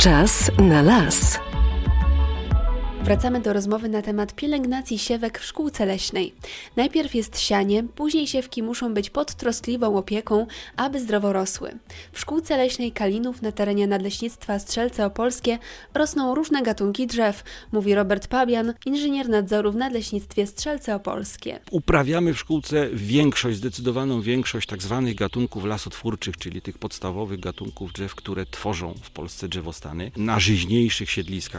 Czas na las. Wracamy do rozmowy na temat pielęgnacji siewek w szkółce leśnej. Najpierw jest sianie, później siewki muszą być pod troskliwą opieką, aby zdrowo rosły. W szkółce leśnej Kalinów na terenie Nadleśnictwa Strzelce Opolskie rosną różne gatunki drzew, mówi Robert Pabian, inżynier nadzoru w Nadleśnictwie Strzelce Opolskie. Uprawiamy w szkółce zdecydowaną większość tak zwanych gatunków lasotwórczych, czyli tych podstawowych gatunków drzew, które tworzą w Polsce drzewostany. Na żyźniejszych siedliskach,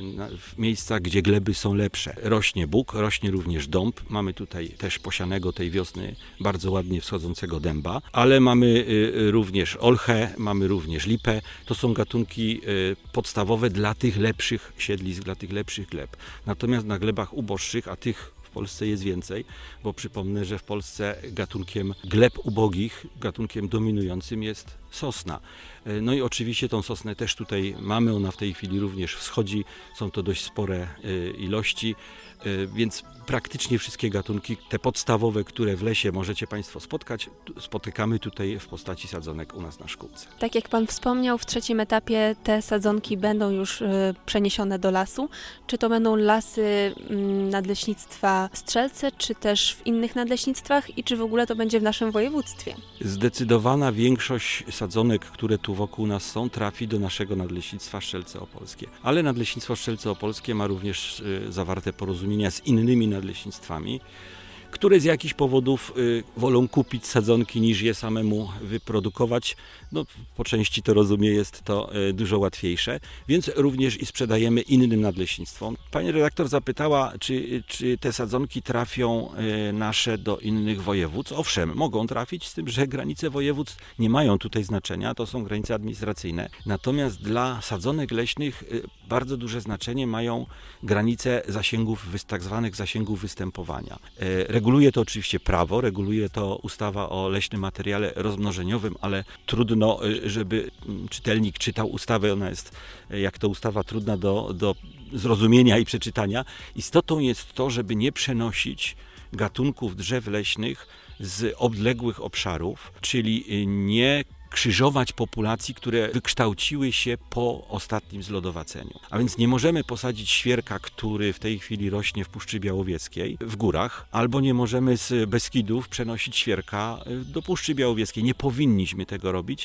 w miejscach, gdzie gleby są lepsze. Rośnie bóg, rośnie również dąb. Mamy tutaj też posianego tej wiosny bardzo ładnie wschodzącego dęba, ale mamy również olchę, mamy również lipę. To są gatunki podstawowe dla tych lepszych siedlisk, dla tych lepszych gleb. Natomiast na glebach uboższych, a tych w Polsce jest więcej, bo przypomnę, że w Polsce gatunkiem gleb ubogich, gatunkiem dominującym jest sosna. No i oczywiście tą sosnę też tutaj mamy, ona w tej chwili również wschodzi, są to dość spore ilości, więc praktycznie wszystkie gatunki, te podstawowe, które w lesie możecie Państwo spotkać, spotykamy tutaj w postaci sadzonek u nas na szkółce. Tak jak Pan wspomniał, w trzecim etapie te sadzonki będą już przeniesione do lasu. Czy to będą lasy Nadleśnictwa Strzelce, czy też w innych nadleśnictwach i czy w ogóle to będzie w naszym województwie? Zdecydowana większość sadzonek, które tu wokół nas są, trafi do naszego Nadleśnictwa Strzelce Opolskie. Ale Nadleśnictwo Strzelce Opolskie ma również zawarte porozumienia z innymi nadleśnictwami, które z jakichś powodów wolą kupić sadzonki niż je samemu wyprodukować. No, po części to rozumie, jest to dużo łatwiejsze, więc również i sprzedajemy innym nadleśnictwom. Pani redaktor zapytała, czy te sadzonki trafią nasze do innych województw. Owszem, mogą trafić, z tym, że granice województw nie mają tutaj znaczenia, to są granice administracyjne. Natomiast dla sadzonek leśnych bardzo duże znaczenie mają granice zasięgów, tak zwanych zasięgów występowania. Reguluje to oczywiście prawo, reguluje to ustawa o leśnym materiale rozmnożeniowym, ale trudno, żeby czytelnik czytał ustawę, ona jest jak to ustawa trudna do zrozumienia i przeczytania. Istotą jest to, żeby nie przenosić gatunków drzew leśnych z odległych obszarów, czyli nie krzyżować populacji, które wykształciły się po ostatnim zlodowaceniu. A więc nie możemy posadzić świerka, który w tej chwili rośnie w Puszczy Białowieskiej, w górach, albo nie możemy z Beskidów przenosić świerka do Puszczy Białowieskiej. Nie powinniśmy tego robić,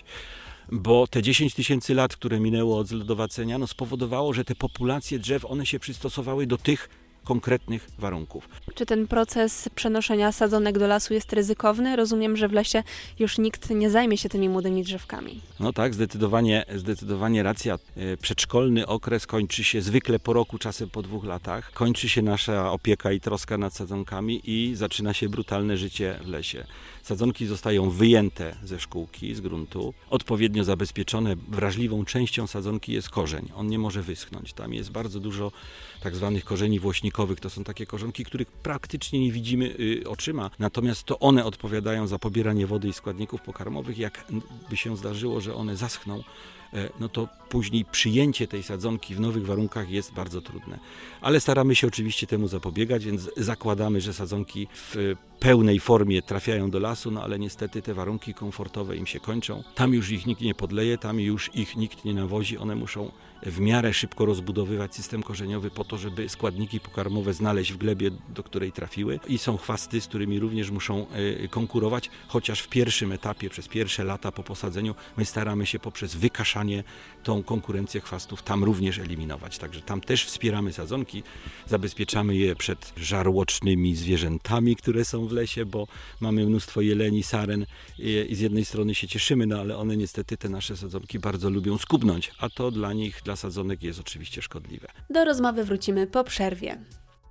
bo te 10 tysięcy lat, które minęło od zlodowacenia, spowodowało, że te populacje drzew, one się przystosowały do tych konkretnych warunków. Czy ten proces przenoszenia sadzonek do lasu jest ryzykowny? Rozumiem, że w lesie już nikt nie zajmie się tymi młodymi drzewkami. No tak, zdecydowanie racja. Przedszkolny okres kończy się zwykle po roku, czasem po 2 latach. Kończy się nasza opieka i troska nad sadzonkami i zaczyna się brutalne życie w lesie. Sadzonki zostają wyjęte ze szkółki, z gruntu, odpowiednio zabezpieczone. Wrażliwą częścią sadzonki jest korzeń. On nie może wyschnąć. Tam jest bardzo dużo tak zwanych korzeni włośnikowych. To są takie korzonki, których praktycznie nie widzimy oczyma. Natomiast to one odpowiadają za pobieranie wody i składników pokarmowych. Jak by się zdarzyło, że one zaschną, no to później przyjęcie tej sadzonki w nowych warunkach jest bardzo trudne. Ale staramy się oczywiście temu zapobiegać, więc zakładamy, że sadzonki w pełnej formie trafiają do lasu, no ale niestety te warunki komfortowe im się kończą. Tam już ich nikt nie podleje, tam już ich nikt nie nawozi, one muszą w miarę szybko rozbudowywać system korzeniowy po to, żeby składniki pokarmowe znaleźć w glebie, do której trafiły. I są chwasty, z którymi również muszą konkurować, chociaż w pierwszym etapie, przez pierwsze lata po posadzeniu, my staramy się poprzez wykaszanie tą konkurencję chwastów tam również eliminować. Także tam też wspieramy sadzonki, zabezpieczamy je przed żarłocznymi zwierzętami, które są w lesie, bo mamy mnóstwo jeleni, saren i z jednej strony się cieszymy, no ale one niestety te nasze sadzonki bardzo lubią skubnąć, a to dla nich, dla sadzonek jest oczywiście szkodliwe. Do rozmowy wrócimy po przerwie.